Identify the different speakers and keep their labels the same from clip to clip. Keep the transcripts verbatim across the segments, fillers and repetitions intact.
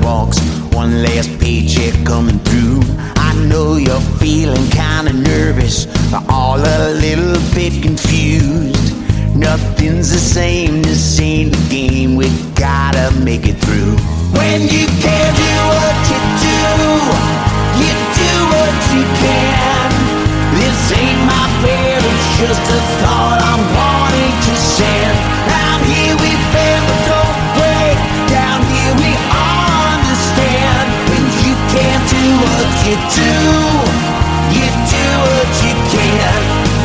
Speaker 1: sidewalks, one last paycheck coming through. I know you're feeling kinda nervous, all a little bit confused. Nothing's the same, this ain't the game, we gotta make it through. When you can't do what you do, you do what you can. This ain't my fear, it's just a thought I'm wanting to send. Down here we fail but don't break, down here we understand. When you can't do what you do, you do what you can.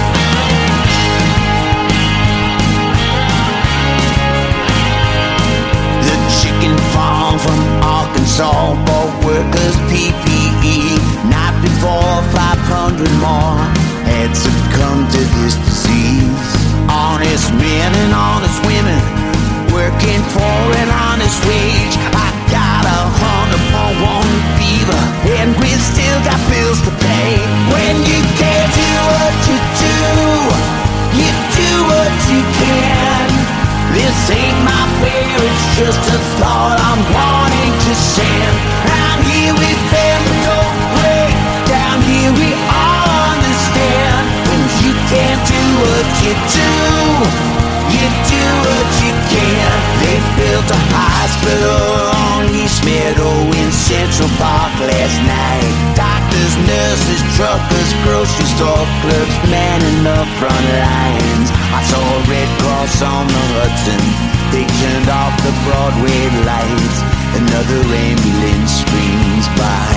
Speaker 1: The chicken farm from Arkansas bought workers P P E. Not before five hundred more had succumbed to this disease. Honest men and honest women working for an honest wage. I got a hundred point one fever and we still got bills to pay. When you can't do what you do, you do what you can. This ain't my fear, it's just a thought I'm wanting to send. Out here we fail but don't break, down here we all understand. When you can't do what you do, you do what you can. They built a hospital on East Meadow in Central Park last night. Doctors, nurses, truckers, grocery store clerks manning the front lines. I saw a Red Cross on the Hudson, they turned off the Broadway lights. Another ambulance screams by.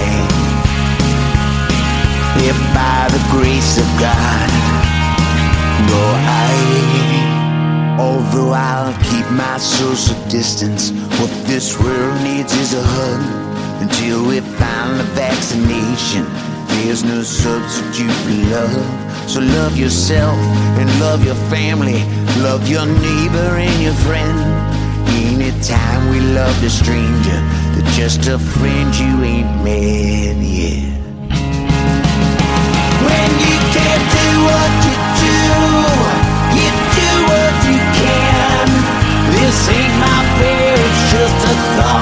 Speaker 1: If by the grace of God, go I. Although I'll keep my social distance, what this world needs is a hug. Until we find the vaccination, there's no substitute for love. So love yourself and love your family, love your neighbor and your friend. Anytime we love a stranger, they're just a friend you ain't met yet. When you can't do what you do, you do what you can. This ain't my fear, it's just a thought